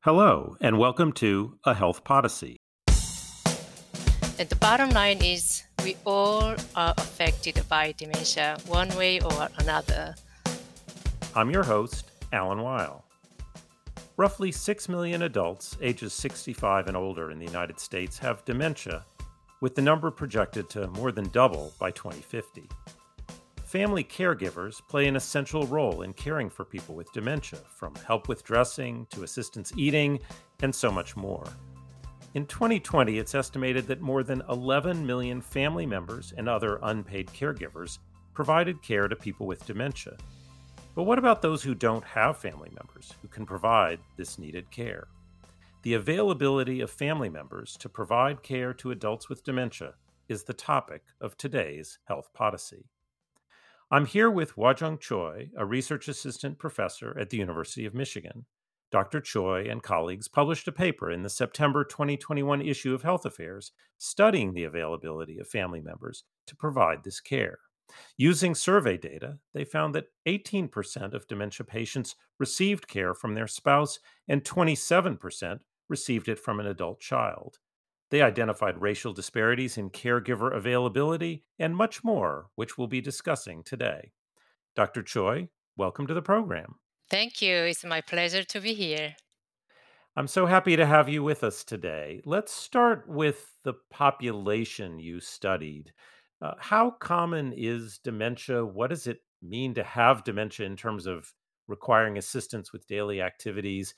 Hello, and welcome to A Health Podyssey. And the bottom line is we all are affected by dementia one way or another. I'm your host, Alan Weil. Roughly 6 million adults ages 65 and older in the United States have dementia, with the number projected to more than double by 2050. Family caregivers play an essential role in caring for people with dementia, from help with dressing to assistance eating, and so much more. In 2020, it's estimated that more than 11 million family members and other unpaid caregivers provided care to people with dementia. But what about those who don't have family members who can provide this needed care? The availability of family members to provide care to adults with dementia is the topic of today's Health Podyssey. I'm here with Wajung Choi, a research assistant professor at the University of Michigan. Dr. Choi and colleagues published a paper in the September 2021 issue of Health Affairs studying the availability of family members to provide this care. Using survey data, they found that 18% of dementia patients received care from their spouse and 27% received it from an adult child. They identified racial disparities in caregiver availability and much more, which we'll be discussing today. Dr. Choi, welcome to the program. Thank you. It's my pleasure to be here. I'm so happy to have you with us today. Let's start with the population you studied. How common is dementia? What does it mean to have dementia in terms of requiring assistance with daily activities?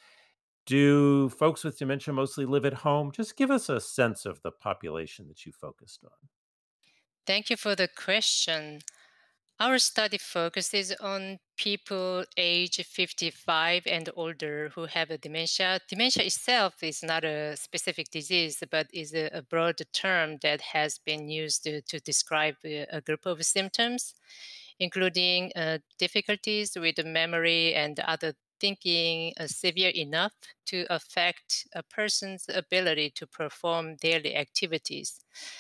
Do folks with dementia mostly live at home? Just give us a sense of the population that you focused on. Thank you for the question. Our study focuses on people age 55 and older who have a dementia. Dementia itself is not a specific disease, but is a broad term that has been used to describe a group of symptoms, including difficulties with memory and other thinking severe enough to affect a person's ability to perform daily activities.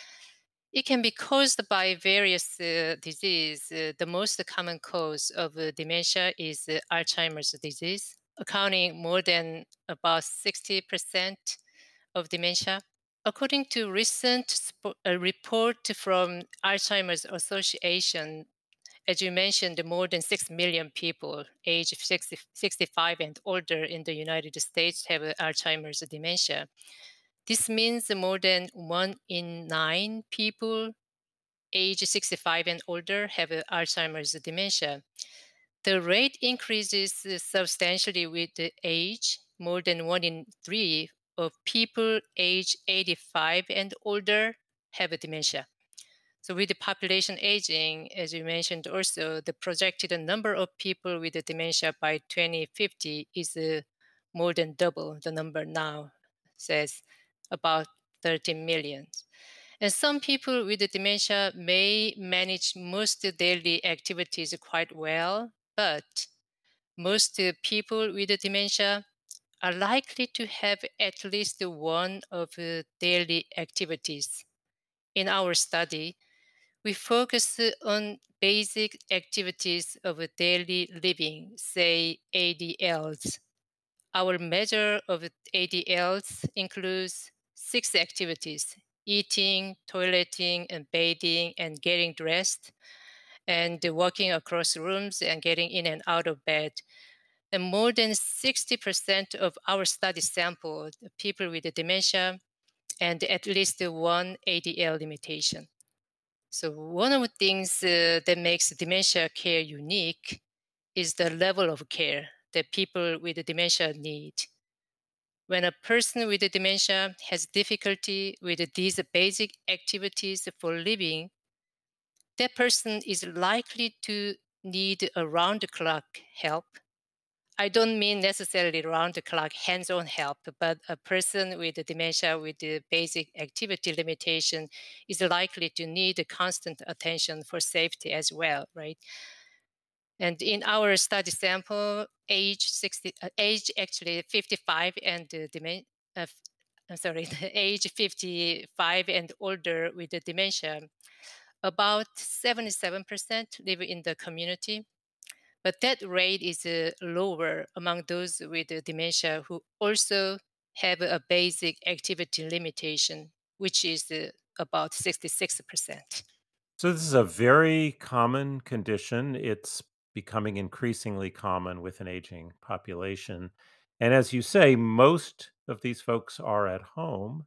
It can be caused by various disease. The most common cause of dementia is Alzheimer's disease, accounting more than about 60% of dementia. According to recent report from Alzheimer's Association, as you mentioned, more than 6 million people aged 65 and older in the United States have Alzheimer's dementia. This means more than 1 in 9 people age 65 and older have Alzheimer's dementia. The rate increases substantially with the age. More than 1 in 3 of people age 85 and older have dementia. So with the population aging, as you mentioned also, the projected number of people with dementia by 2050 is more than double the number now, says about 13 million. And some people with dementia may manage most daily activities quite well, but most people with dementia are likely to have at least one of daily activities. In our study, we focus on basic activities of daily living, say ADLs. Our measure of ADLs includes 6 activities: eating, toileting, and bathing, and getting dressed, and walking across rooms and getting in and out of bed. And more than 60% of our study sample people with dementia and at least one ADL limitation. So one of the things that makes dementia care unique is the level of care that people with dementia need. When a person with dementia has difficulty with these basic activities for living, that person is likely to need around-the-clock help. I don't mean necessarily round-the-clock hands-on help, but a person with dementia with the basic activity limitation is likely to need constant attention for safety as well, right? And in our study sample, age actually 55 and I'm sorry, age 55 and older with the dementia, about 77% live in the community. But that rate is lower among those with dementia who also have a basic activity limitation, which is about 66%. So, this is a very common condition. It's becoming increasingly common with an aging population. And as you say, most of these folks are at home.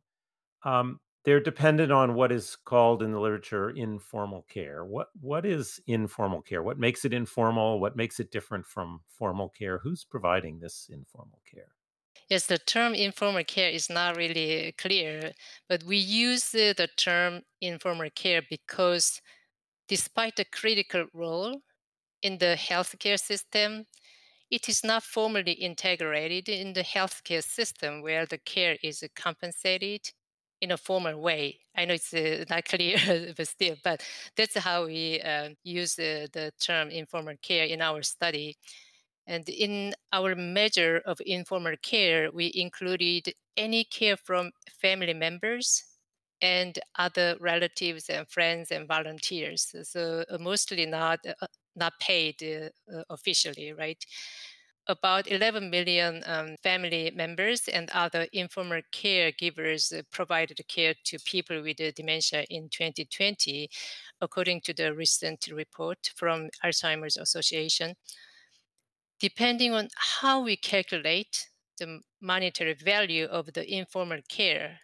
They're dependent on what is called in the literature informal care. What is informal care? What makes it informal? What makes it different from formal care? Who's providing this informal care? Yes, the term informal care is not really clear, but we use the term informal care because despite the critical role in the healthcare system, it is not formally integrated in the healthcare system where the care is compensated in a formal way. I know it's not clear, but still, but that's how we use the term informal care in our study. And in our measure of informal care, we included any care from family members and other relatives and friends and volunteers. So mostly not paid officially, right? About 11 million family members and other informal caregivers provided care to people with dementia in 2020, according to the recent report from Alzheimer's Association. Depending on how we calculate the monetary value of the informal care,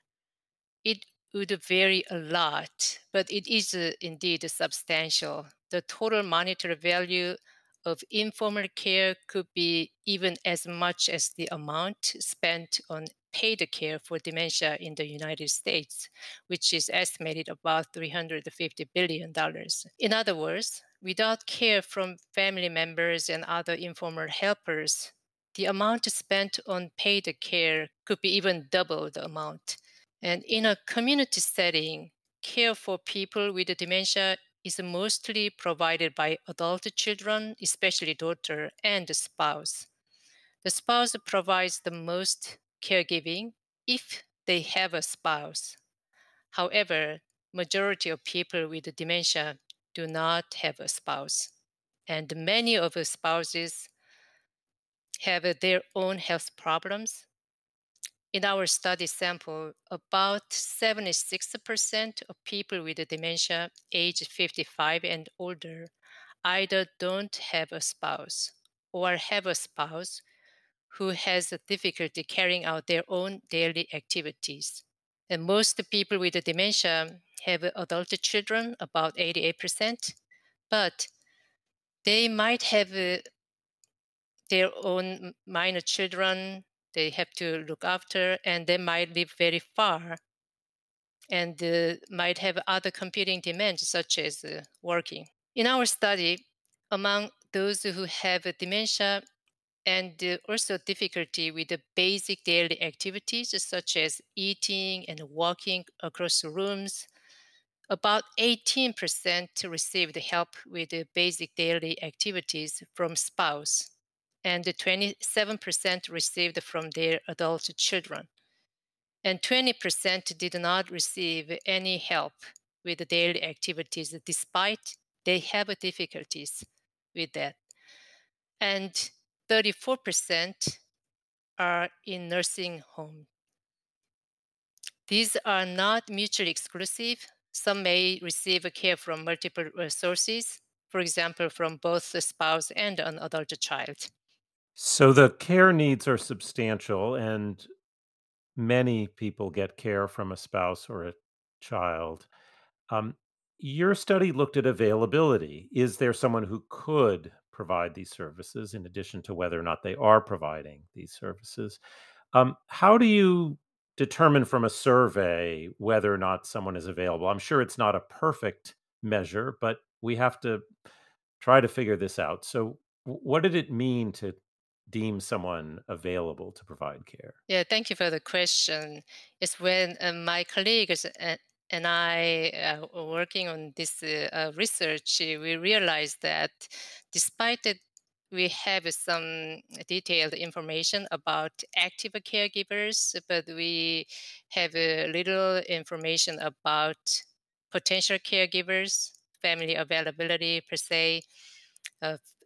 it would vary a lot, but it is indeed substantial. The total monetary value of informal care could be even as much as the amount spent on paid care for dementia in the United States, which is estimated about $350 billion. In other words, without care from family members and other informal helpers, the amount spent on paid care could be even double the amount. And in a community setting, care for people with dementia is mostly provided by adult children, especially daughter and the spouse. The spouse provides the most caregiving if they have a spouse. However, majority of people with dementia do not have a spouse, and many of the spouses have their own health problems. In our study sample, about 76% of people with dementia age 55 and older either don't have a spouse or have a spouse who has a difficulty carrying out their own daily activities. And most people with dementia have adult children, about 88%, but they might have their own minor children they have to look after, and they might live very far and might have other competing demands, such as working. In our study, among those who have dementia and also difficulty with the basic daily activities, such as eating and walking across rooms, about 18% received help with the basic daily activities from spouse, and 27% received from their adult children. And 20% did not receive any help with the daily activities despite they have difficulties with that. And 34% are in nursing home. These are not mutually exclusive. Some may receive care from multiple sources, for example, from both the spouse and an adult child. So, the care needs are substantial, and many people get care from a spouse or a child. Um, your study looked at availability. Is there someone who could provide these services in addition to whether or not they are providing these services? How do you determine from a survey whether or not someone is available? I'm sure it's not a perfect measure, but we have to try to figure this out. So, what did it mean to deem someone available to provide care? Yeah, thank you for the question. It's when my colleagues and I were working on this research, we realized that despite that we have some detailed information about active caregivers, but we have little information about potential caregivers, family availability per se,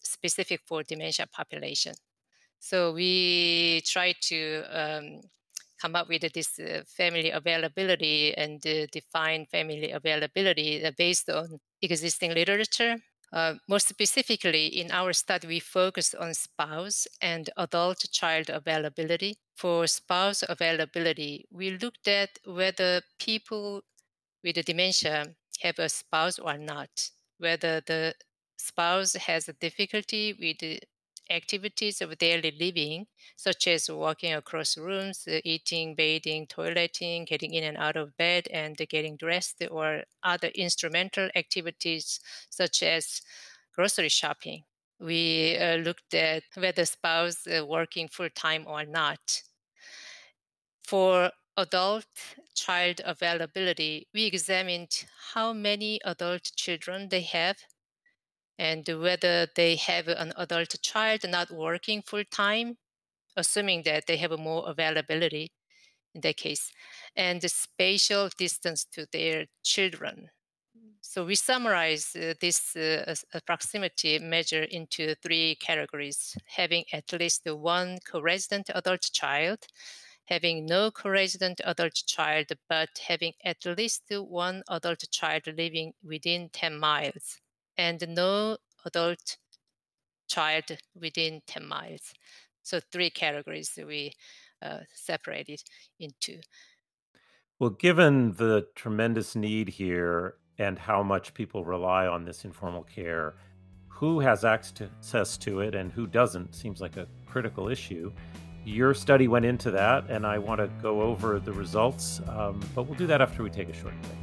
specific for dementia population. So we try to come up with this family availability and define family availability based on existing literature. More specifically, in our study, we focused on spouse and adult child availability. For spouse availability, we looked at whether people with dementia have a spouse or not, whether the spouse has a difficulty with the activities of daily living, such as walking across rooms, eating, bathing, toileting, getting in and out of bed, and getting dressed, or other instrumental activities such as grocery shopping. We looked at whether spouse working full time or not. For adult child availability, we examined how many adult children they have and whether they have an adult child not working full time, assuming that they have more availability in that case, and the spatial distance to their children. So we summarize this proximity measure into three categories: having at least one co-resident adult child, having no co-resident adult child, but having at least one adult child living within 10 miles, and no adult child within 10 miles. So three categories that we separated into. Well, given the tremendous need here and how much people rely on this informal care, who has access to it and who doesn't seems like a critical issue. Your study went into that, and I want to go over the results, but we'll do that after we take a short break.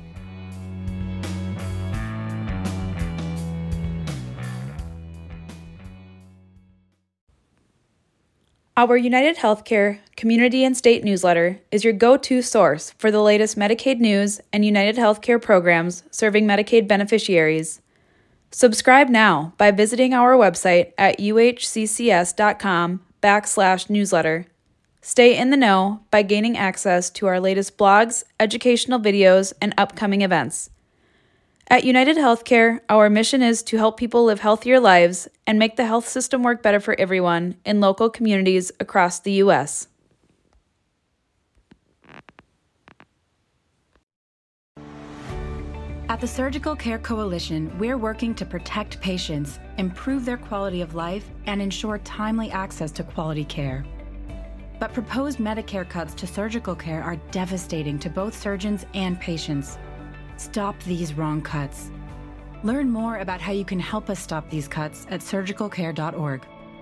Our United Healthcare Community and State newsletter is your go-to source for the latest Medicaid news and United Healthcare programs serving Medicaid beneficiaries. Subscribe now by visiting our website at uhccs.com/newsletter. Stay in the know by gaining access to our latest blogs, educational videos, and upcoming events. At United Healthcare, our mission is to help people live healthier lives and make the health system work better for everyone in local communities across the U.S. At the Surgical Care Coalition, we're working to protect patients, improve their quality of life, and ensure timely access to quality care. But proposed Medicare cuts to surgical care are devastating to both surgeons and patients. Stop these wrong cuts. Learn more about how you can help us stop these cuts at surgicalcare.org.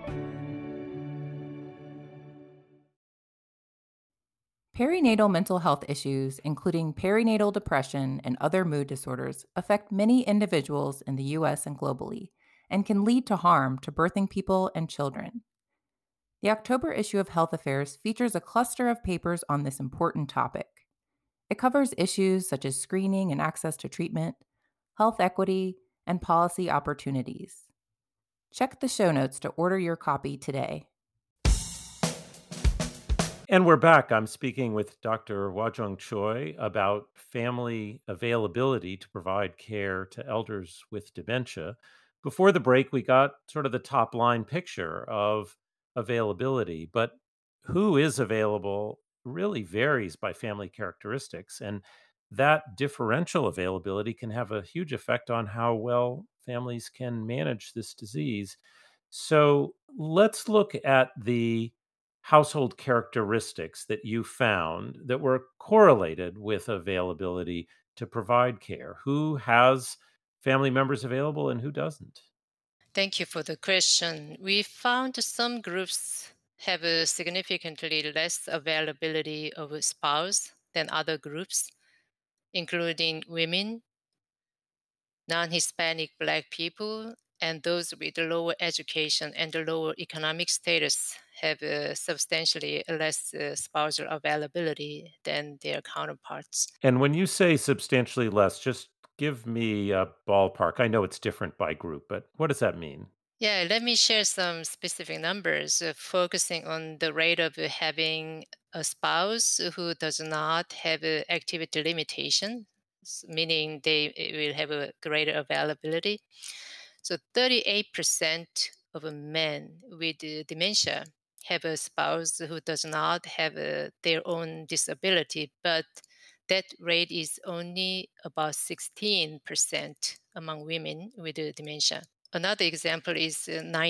Perinatal mental health issues, including perinatal depression and other mood disorders, affect many individuals in the U.S. and globally, and can lead to harm to birthing people and children. The October issue of Health Affairs features a cluster of papers on this important topic. It covers issues such as screening and access to treatment, health equity, and policy opportunities. Check the show notes to order your copy today. And we're back. I'm speaking with Dr. Wajung Choi about family availability to provide care to elders with dementia. Before the break, we got sort of the top line picture of availability, but who is available really varies by family characteristics. And that differential availability can have a huge effect on how well families can manage this disease. So let's look at the household characteristics that you found that were correlated with availability to provide care. Who has family members available and who doesn't? Thank you for the question. We found some groups have a significantly less availability of a spouse than other groups, including women, non-Hispanic Black people, and those with lower education and lower economic status have substantially less spousal availability than their counterparts. And when you say substantially less, just give me a ballpark. I know it's different by group, but what does that mean? Yeah, let me share some specific numbers focusing on the rate of having a spouse who does not have activity limitation, meaning they will have a greater availability. So 38% of men with dementia have a spouse who does not have their own disability, but that rate is only about 16% among women with dementia. Another example is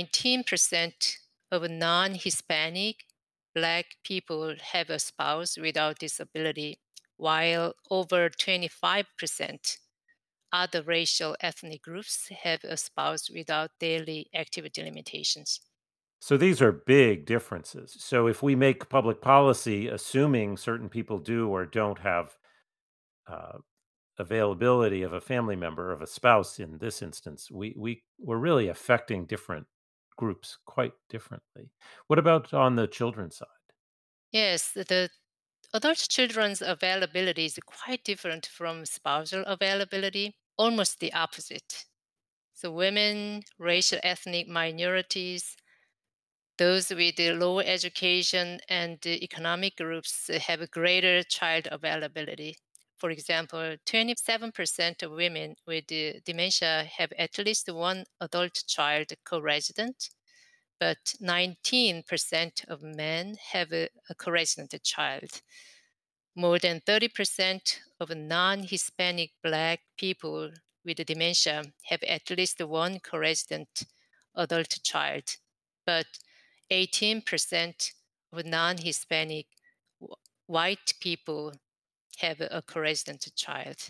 19% of non-Hispanic Black people have a spouse without disability, while over 25% other racial ethnic groups have a spouse without daily activity limitations. So these are big differences. So if we make public policy assuming certain people do or don't have uh, availability of a family member, of a spouse in this instance, we're really affecting different groups quite differently. What about on the children's side? Yes, the adult children's availability is quite different from spousal availability, almost the opposite. So, women, racial ethnic minorities, those with the low education and the economic groups have a greater child availability. For example, 27% of women with dementia have at least one adult child co-resident, but 19% of men have a co-resident child. More than 30% of non-Hispanic Black people with dementia have at least one co-resident adult child, but 18% of non-Hispanic white people have a co-resident child.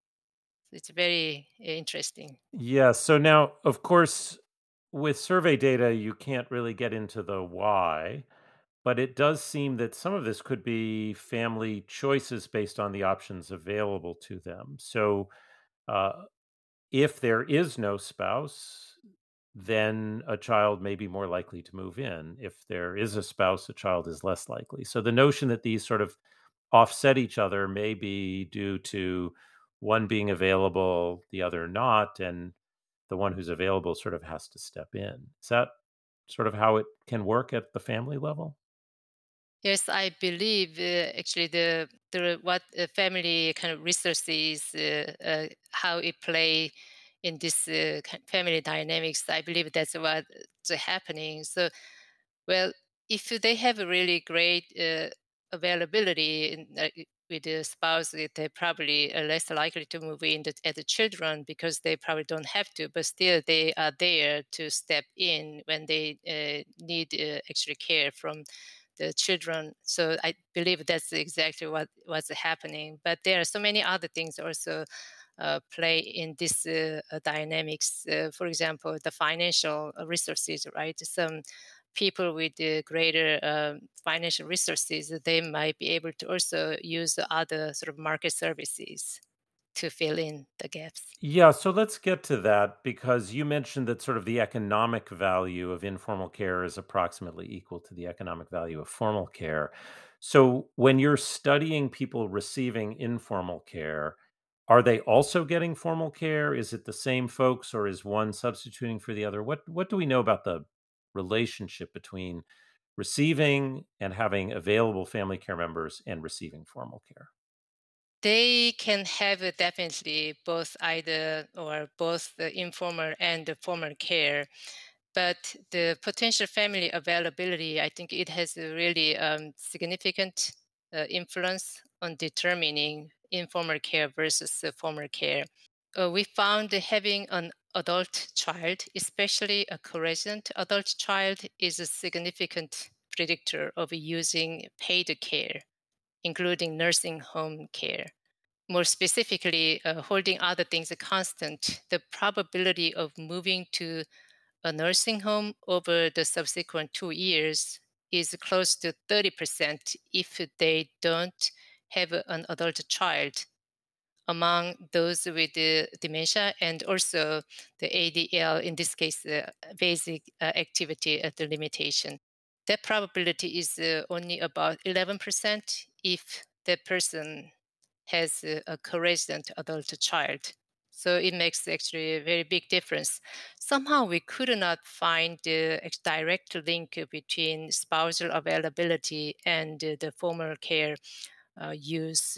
It's very interesting. Yeah. So now, of course, with survey data, you can't really get into the why, but it does seem that some of this could be family choices based on the options available to them. So, uh, if there is no spouse, then a child may be more likely to move in. If there is a spouse, a child is less likely. So, the notion that these sort of offset each other may be due to one being available, the other not, and the one who's available sort of has to step in. Is that sort of how it can work at the family level? Yes, I believe actually the what family kind of resources, how it play in this family dynamics. I believe that's what's happening. So, well, if they have a really great availability with the spouse, they're probably less likely to move in as the children because they probably don't have to, but still they are there to step in when they need extra care from the children. So I believe that's exactly what's happening. But there are so many other things also play in this dynamics. For example, the financial resources, right? Some people with greater financial resources, they might be able to also use other sort of market services to fill in the gaps. Yeah, so let's get to that because you mentioned that sort of the economic value of informal care is approximately equal to the economic value of formal care. So when you're studying people receiving informal care, are they also getting formal care? Is it the same folks or is one substituting for the other? What do we know about the relationship between receiving and having available family care members and receiving formal care? They can have definitely both either or both the informal and the formal care, but the potential family availability, I think it has a really significant influence on determining informal care versus formal care. We found that having an adult child, especially a co-resident adult child, is a significant predictor of using paid care, including nursing home care. More specifically, holding other things constant, the probability of moving to a nursing home over the subsequent 2 years is close to 30% if they don't have an adult child among those with the dementia and also the ADL, in this case, basic activity at the limitation. That probability is only about 11% if the person has a co-resident adult child. So it makes actually a very big difference. Somehow we could not find the direct link between spousal availability and the formal care use.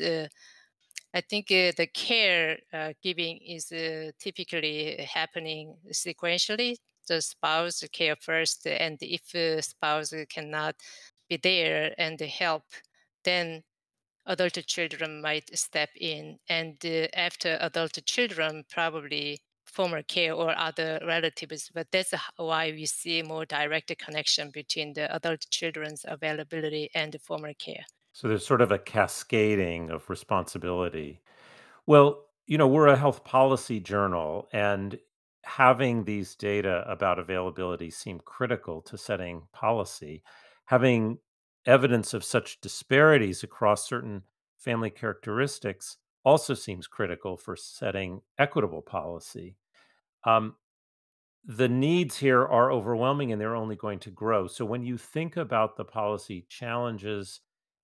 I think the care giving is typically happening sequentially. the spouse care first, and if the spouse cannot be there and help, then adult children might step in. And after adult children, probably former care or other relatives. But that's why we see more direct connection between the adult children's availability and the former care. So there's sort of a cascading of responsibility. Well, we're a health policy journal, and having these data about availability seem critical to setting policy. Having evidence of such disparities across certain family characteristics also seems critical for setting equitable policy. Um, the needs here are overwhelming and they're only going to grow. So, when you think about the policy challenges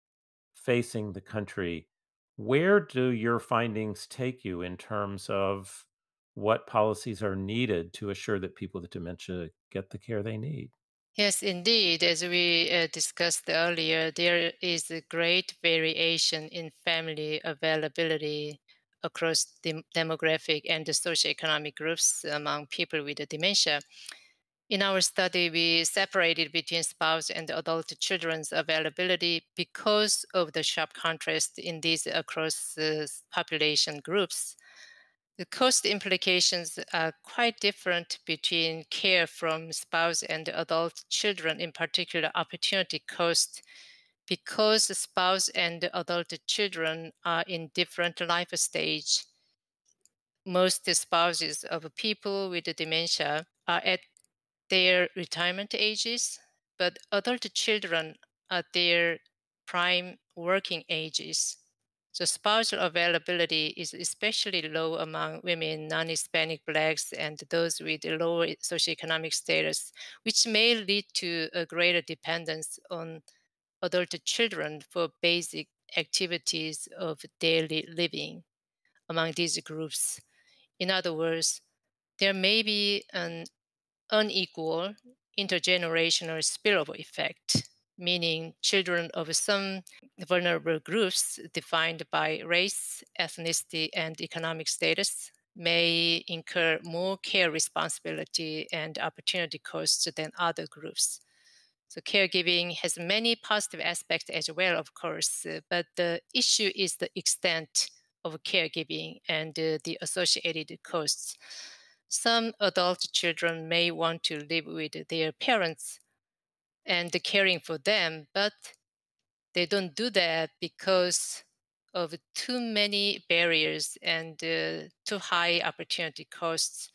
facing the country, where do your findings take you in terms of what policies are needed to assure that people with dementia get the care they need? Yes, indeed. As we discussed earlier, there is a great variation in family availability across demographic and the socioeconomic groups among people with dementia. In our study, we separated between spouse and adult children's availability because of the sharp contrast in these across population groups. The cost implications are quite different between care from spouse and adult children, in particular, opportunity cost, because the spouse and adult children are in different life stage. Most spouses of people with dementia are at their retirement ages, but adult children are their prime working ages. So spousal availability is especially low among women, non-Hispanic blacks, and those with lower socioeconomic status, which may lead to a greater dependence on adult children for basic activities of daily living among these groups. In other words, there may be an unequal intergenerational spillover effect, meaning children of some vulnerable groups defined by race, ethnicity, and economic status may incur more care responsibility and opportunity costs than other groups. So, caregiving has many positive aspects as well, of course, but the issue is the extent of caregiving and the associated costs. Some adult children may want to live with their parents and caring for them, but they don't do that because of too many barriers and too high opportunity costs.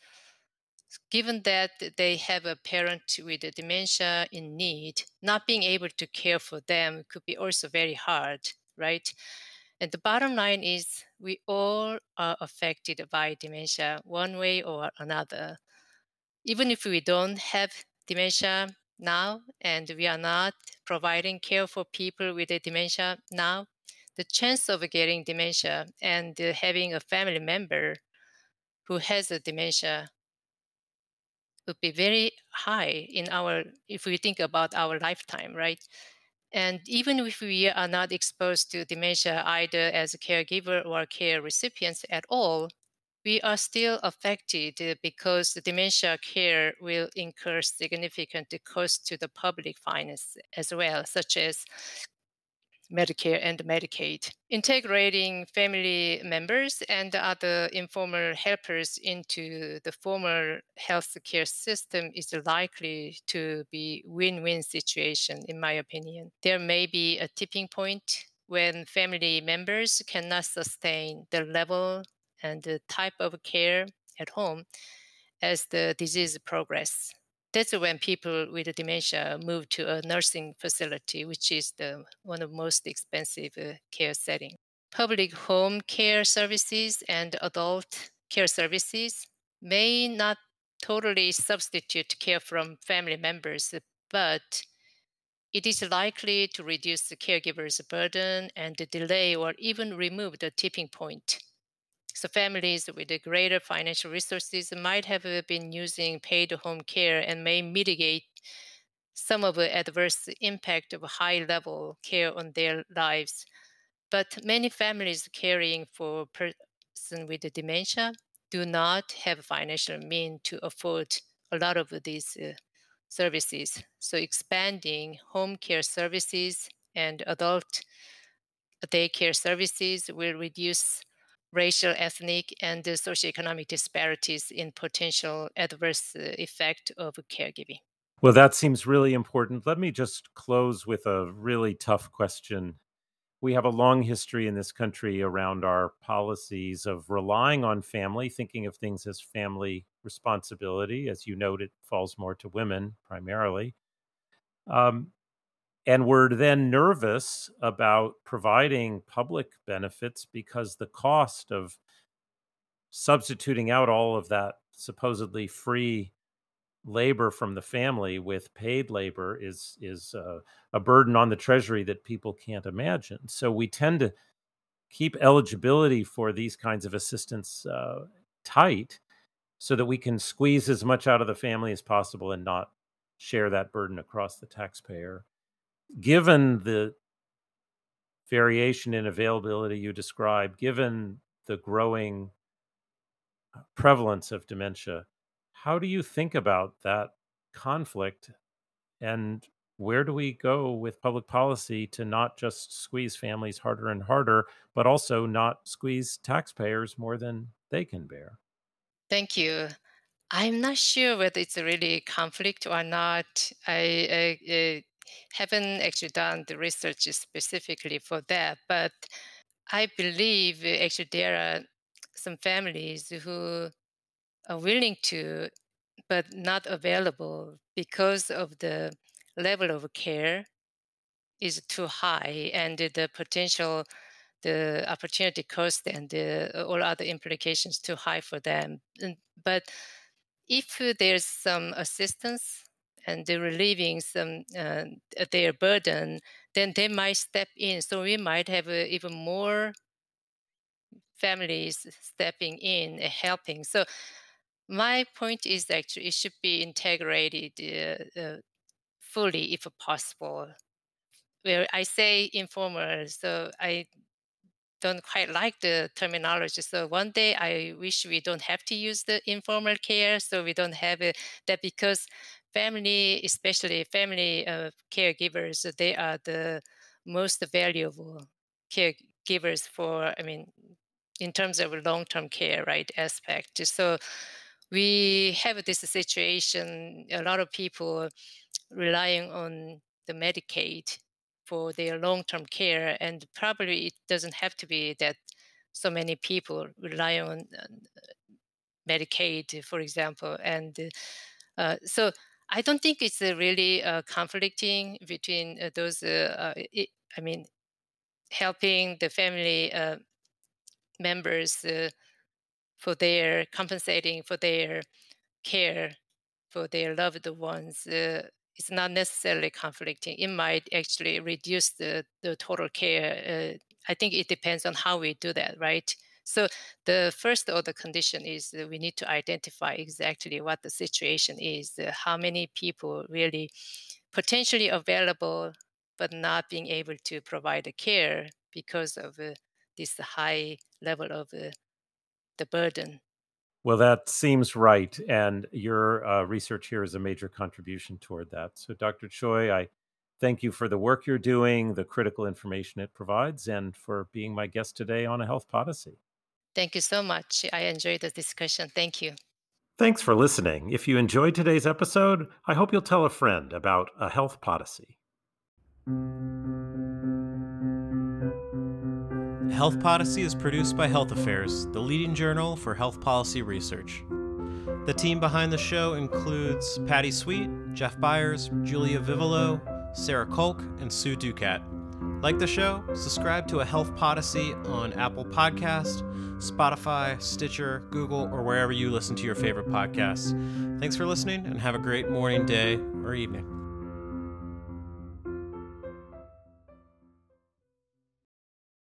Given that they have a parent with a dementia in need, not being able to care for them could be also very hard, right? And the bottom line is we all are affected by dementia one way or another. Even if we don't have dementia now and we are not providing care for people with a dementia now, the chance of getting dementia and having a family member who has a dementia would be very high in our if we think about our lifetime, right? And even if we are not exposed to dementia either as a caregiver or care recipients at all, we are still affected because the dementia care will incur significant cost to the public finance as well, such as Medicare and Medicaid. Integrating family members and other informal helpers into the formal healthcare system is likely to be win-win situation, in my opinion. There may be a tipping point when family members cannot sustain the level and the type of care at home as the disease progresses. That's when people with dementia move to a nursing facility, which is one of the most expensive care setting. Public home care services and adult care services may not totally substitute care from family members, but it is likely to reduce the caregiver's burden and delay or even remove the tipping point. So families with the greater financial resources might have been using paid home care and may mitigate some of the adverse impact of high level care on their lives. But many families caring for a person with dementia do not have financial means to afford a lot of these services. So expanding home care services and adult daycare services will reduce racial, ethnic, and socioeconomic disparities in potential adverse effect of caregiving. Well, that seems really important. Let me just close with a really tough question. We have a long history in this country around our policies of relying on family, thinking of things as family responsibility. As you note, it falls more to women primarily. Um, and we're then nervous about providing public benefits because the cost of substituting out all of that supposedly free labor from the family with paid labor is a burden on the treasury that people can't imagine. So we tend to keep eligibility for these kinds of assistance tight so that we can squeeze as much out of the family as possible and not share that burden across the taxpayer. Given the variation in availability you described, given the growing prevalence of dementia, how do you think about that conflict, and where do we go with public policy to not just squeeze families harder and harder, but also not squeeze taxpayers more than they can bear? Thank you. I'm not sure whether it's really a conflict or not. I haven't actually done the research specifically for that, but I believe actually there are some families who are willing to, but not available because of the level of care is too high and the potential, the opportunity cost and all other implications too high for them. But if there's some assistance and they're relieving some their burden, then they might step in. So we might have even more families stepping in and helping. So my point is actually it should be integrated fully if possible. Where I say informal, so I don't quite like the terminology. So one day I wish we don't have to use the informal care, so we don't have that, because family, especially family caregivers, they are the most valuable caregivers for, I mean, in terms of long-term care, right, aspect. So we have this situation, a lot of people relying on the Medicaid for their long-term care, and probably it doesn't have to be that so many people rely on Medicaid, for example. And so I don't think it's really conflicting between those, I mean, helping the family members for their compensating for their care for their loved ones. It's not necessarily conflicting. It might actually reduce the total care. I think it depends on how we do that, right? So the first order condition is we need to identify exactly what the situation is, how many people really potentially available but not being able to provide the care because of this high level of the burden. Well, that seems right. And your research here is a major contribution toward that. So, Dr. Choi, I thank you for the work you're doing, the critical information it provides, and for being my guest today on A Health Podyssey. Thank you so much. I enjoyed the discussion. Thank you. Thanks for listening. If you enjoyed today's episode, I hope you'll tell a friend about A Health Podyssey. Health Podyssey is produced by Health Affairs, the leading journal for health policy research. The team behind the show includes Patty Sweet, Jeff Byers, Julia Vivolo, Sarah Kolk, and Sue Ducat. Like the show? Subscribe to A Health Podyssey on Apple Podcast, Spotify, Stitcher, Google, or wherever you listen to your favorite podcasts. Thanks for listening, and have a great morning, day, or evening.